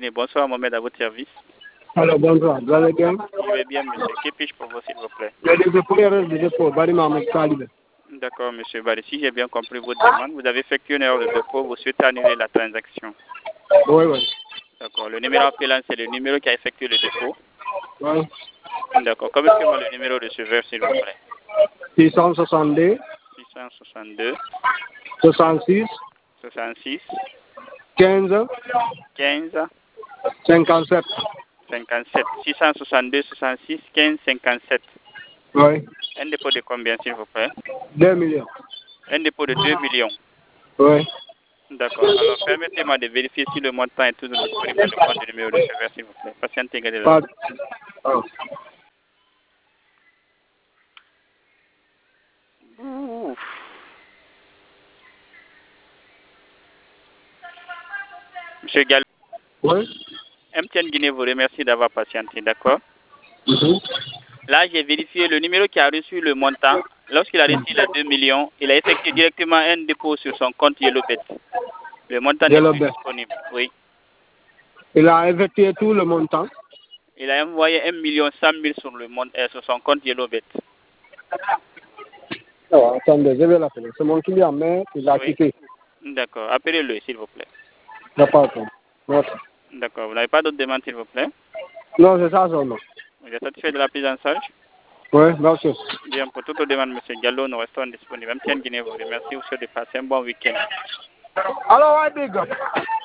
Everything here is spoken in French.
Guinée. Bonsoir, Mohamed, à votre service. Alors, bonsoir, vous allez bien? Je vais bien, monsieur. Que puis-je pour vous, s'il vous plaît? D'accord, monsieur Bari. Si j'ai bien compris votre demande, vous avez effectué une erreur de dépôt, vous souhaitez annuler la transaction. Oui, oui. D'accord. Le numéro appelant, c'est le numéro qui a effectué le dépôt. Oui. D'accord. Communiquez-moi le numéro de receveur, s'il vous plaît. 662 662 66 66 15 15 57. 57. 662 66 15 57. Oui. Un dépôt de combien, s'il vous plaît? 2 millions. Un dépôt de 2 millions. Oui. D'accord. Alors, permettez-moi de vérifier si le montant est toujours disponible dans le compte du numéro de receveur, s'il vous plaît. Patientez, gardez là. Ah. Ouf. Monsieur Gallo, Oui. MTN Guinée vous remercie d'avoir patienté, d'accord? Mhm. Là, j'ai vérifié le numéro qui a reçu le montant. Lorsqu'il a reçu les 2 millions, il a effectué directement un dépôt sur son compte YellowBet. Le montant n'est plus disponible. Oui. Il a effectué tout le montant. Il a envoyé 1 100 000 sur son compte YellowBet. Oh, attendez, je vais l'appeler. C'est mon client, mais il a quitté. D'accord. Appelez-le, s'il vous plaît. D'accord. D'accord. Vous n'avez pas d'autres demandes, s'il vous plaît? Non, c'est ça seulement. Vous êtes satisfait de la prise en charge? Oui, merci. Bien, pour toute demande, M. Gallo, nous restons disponibles. MTN Guinée vous remercie. Vous souhaite de passer un bon week-end. Alors, I big up.